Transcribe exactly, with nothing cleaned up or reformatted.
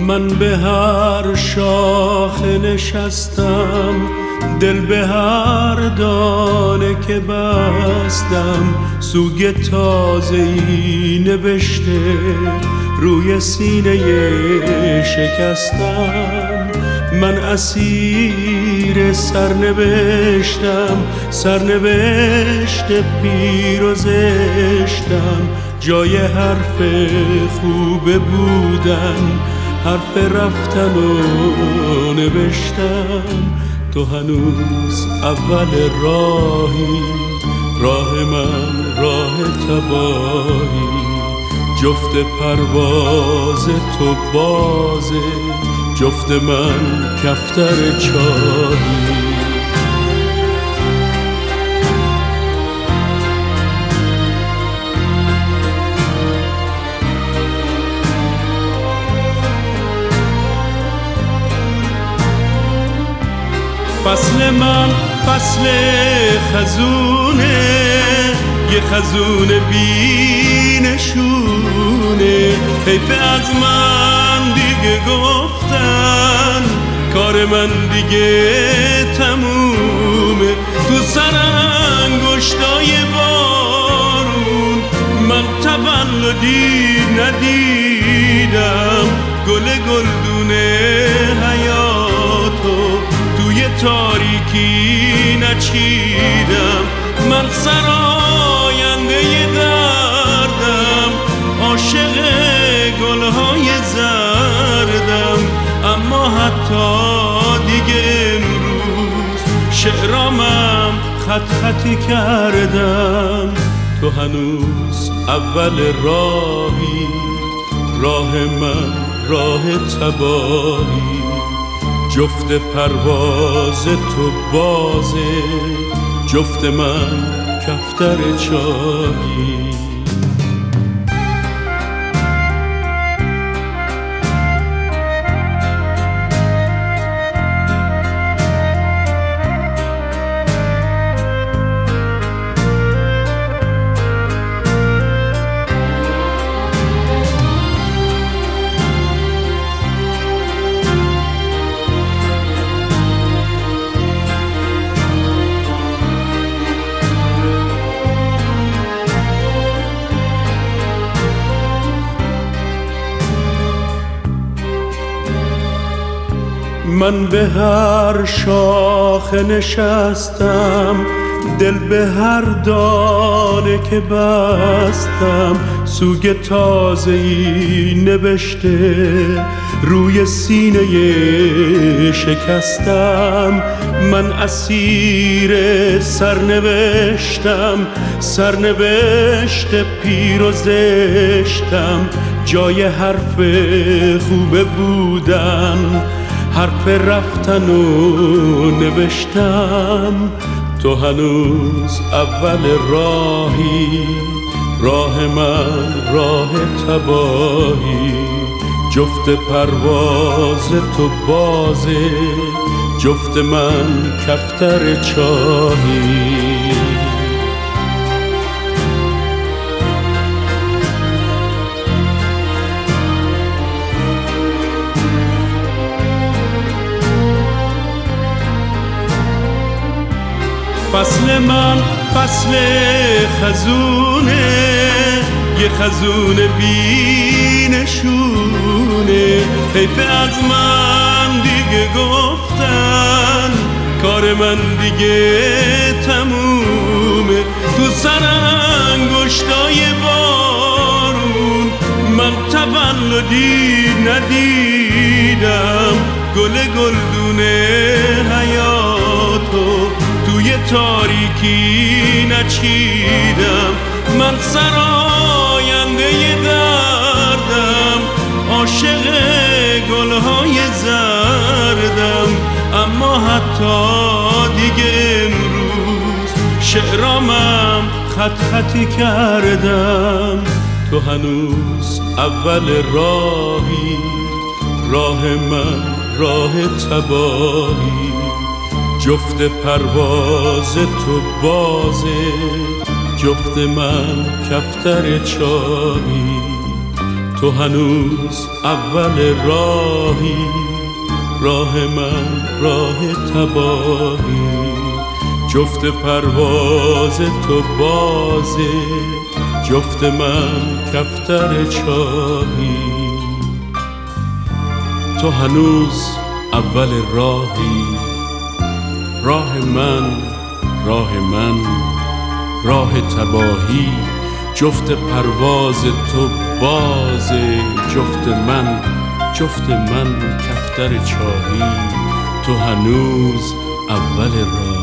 من به هر شاخه نشستم، دل به هر دانه که بستم، سوگ تازه‌ای نوشته روی سینه شکستم. من اسیر سرنوشتم، سرنوشت پیر و زشتم. جای حرف خوب بودن، حرف رفتن و نوشتم. تو هنوز اول راهی، راه من راه تباهی. جفت پرواز تو بازه، جفت من کفتر چاهی. فصل من فصل خزونه، یه خزون بی نشونه. حیف از من دیگه گفتن، کار من دیگه تمومه. تو سرانگشتای بارون من تولدی ندیدم. گل گلدونه حیاتو توی تاریکی نچیدم. من سراینده دردم، عاشق گلهای زردم. اما حتی دیگه امروز شعرامم خط خطی کردم. تو هنوز اول راهی، راه من راه تباهی. جفت پرواز تو بازه، جفت من کفتر چاهی. من به هر شاخه نشستم، دل به هر دانه که بستم. سوگ تازه‌ای نوشته روی سینه شکستم. من اسیر سرنوشتم، سرنوشت پیر و زشتم. جای حرف خوب بودن، حرف رفتن و نوشتم. تو هنوز اول راهی، راه من راه تباهی. جفت پرواز تو بازه، جفت من کفتر چاهی. فصل من فصل خزونه، یه خزون بی نشونه. حیف از من دیگه گفتن، کار من دیگه تمومه. تو سرانگشتای بارون من تولدی ندیدم. گل گلدونه حیاتو توی تاریکی نچیدم. من سراینده دردم، عاشق گلهای زردم. اما حتی دیگه امروز شعرامم خط خطی کردم. تو هنوز اول راهی، راه من راه تباهی. جفت پرواز تو بازه، جفت من کفتر چاهی. تو هنوز اول راهی، راه من راه تباهی، جفت پرواز تو بازه، جفت من کفتر چاهی. تو هنوز اول راهی، راه من راه من راه تباهی، جفت پرواز تو بازه، جفت من جفت من کفتر چاهی. تو هنوز اول راه.